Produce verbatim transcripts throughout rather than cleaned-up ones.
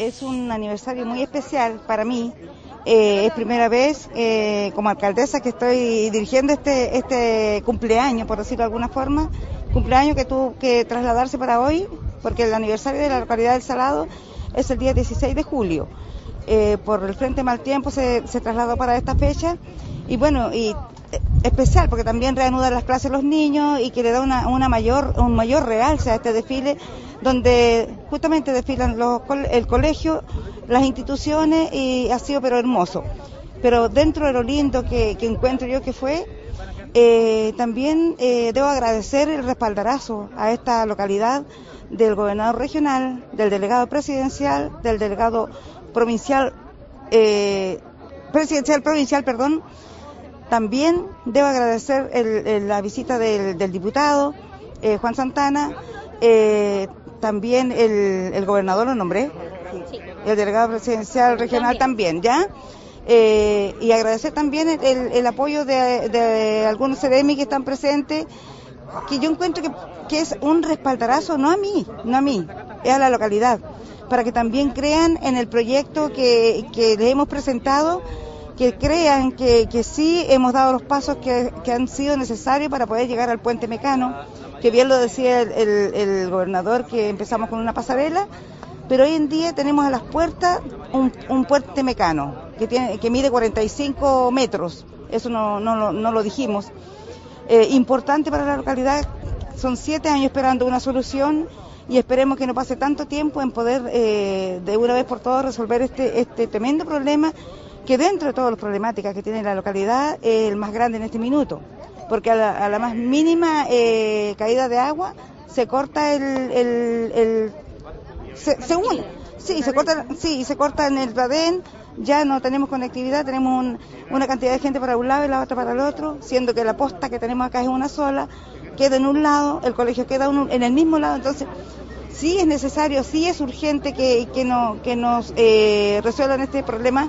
es un aniversario muy especial para mí. Eh, es primera vez eh, como alcaldesa que estoy dirigiendo este este cumpleaños, por decirlo de alguna forma, cumpleaños que tuvo que trasladarse para hoy, porque el aniversario de la localidad del Salado es el día dieciséis de julio. Eh, por el Frente Mal Tiempo se, se trasladó para esta fecha, y bueno, y especial porque también reanuda las clases los niños y que le da una, una mayor un mayor realce a este desfile, donde justamente desfilan los, el colegio, las instituciones, y ha sido pero hermoso. Pero dentro de lo lindo que, que encuentro yo que fue, eh, también eh, debo agradecer el respaldarazo a esta localidad del gobernador regional, del delegado presidencial, del delegado provincial, eh, presidencial provincial, perdón. También debo agradecer el, el, la visita del, del diputado eh, Juan Santana, eh, también el, el gobernador lo nombré, sí. El delegado presidencial regional también, también ¿ya? Eh, y agradecer también el, el, el apoyo de, de algunos C D M I que están presentes, que yo encuentro que, que es un respaldarazo, no a mí, no a mí, es a la localidad, para que también crean en el proyecto que, que les hemos presentado, que crean que, que sí hemos dado los pasos que, que han sido necesarios para poder llegar al puente Mecano, que bien lo decía el, el, el gobernador, que empezamos con una pasarela, pero hoy en día tenemos a las puertas un, un puente Mecano, que tiene que mide cuarenta y cinco metros, eso no, no, no lo dijimos. Eh, importante para la localidad, son siete años esperando una solución, y esperemos que no pase tanto tiempo en poder eh, de una vez por todas resolver este, este tremendo problema, que dentro de todas las problemáticas que tiene la localidad es el más grande en este minuto, porque a la, a la más mínima eh, caída de agua se corta el, el, el se, se une, sí, se corta, sí, se corta en el Badén, ya no tenemos conectividad, tenemos un, una cantidad de gente para un lado y la otra para el otro, siendo que la posta que tenemos acá es una sola, queda en un lado, el colegio queda un, en el mismo lado, entonces sí es necesario, sí es urgente que, que, no, que nos eh, resuelvan este problema.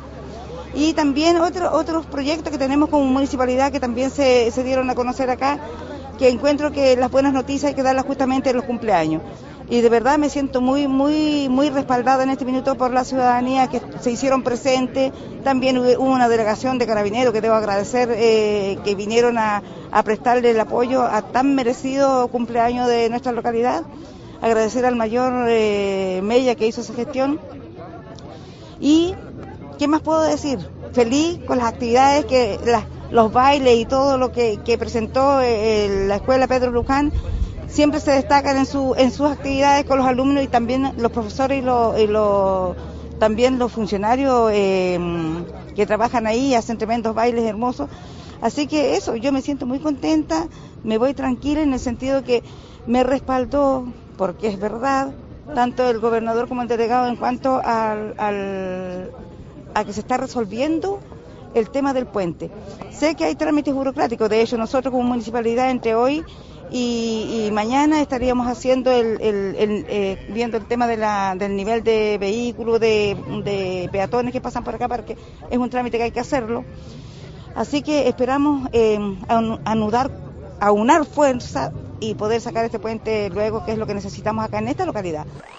Y también otro, otros proyectos que tenemos como municipalidad que también se, se dieron a conocer acá, que encuentro que las buenas noticias hay que darlas justamente en los cumpleaños. Y de verdad me siento muy muy muy respaldada en este minuto por la ciudadanía que se hicieron presentes. También hubo una delegación de carabineros que debo agradecer, eh, que vinieron a, a prestarle el apoyo a tan merecido cumpleaños de nuestra localidad. Agradecer al mayor eh, Mella que hizo esa gestión. Y ¿qué más puedo decir? Feliz con las actividades, que las, los bailes y todo lo que, que presentó eh, la escuela Pedro Luján, siempre se destacan en su en sus actividades con los alumnos, y también los profesores y, lo, y lo, también los funcionarios eh, que trabajan ahí, hacen tremendos bailes hermosos. Así que eso, yo me siento muy contenta, me voy tranquila en el sentido que me respaldó, porque es verdad, tanto el gobernador como el delegado en cuanto al, al a que se está resolviendo el tema del puente. Sé que hay trámites burocráticos, de hecho nosotros como municipalidad entre hoy y, y mañana estaríamos haciendo el, el, el eh, viendo el tema de la, del nivel de vehículos, de, de peatones que pasan por acá, porque es un trámite que hay que hacerlo. Así que esperamos eh, anudar, aunar fuerza y poder sacar este puente luego, que es lo que necesitamos acá en esta localidad.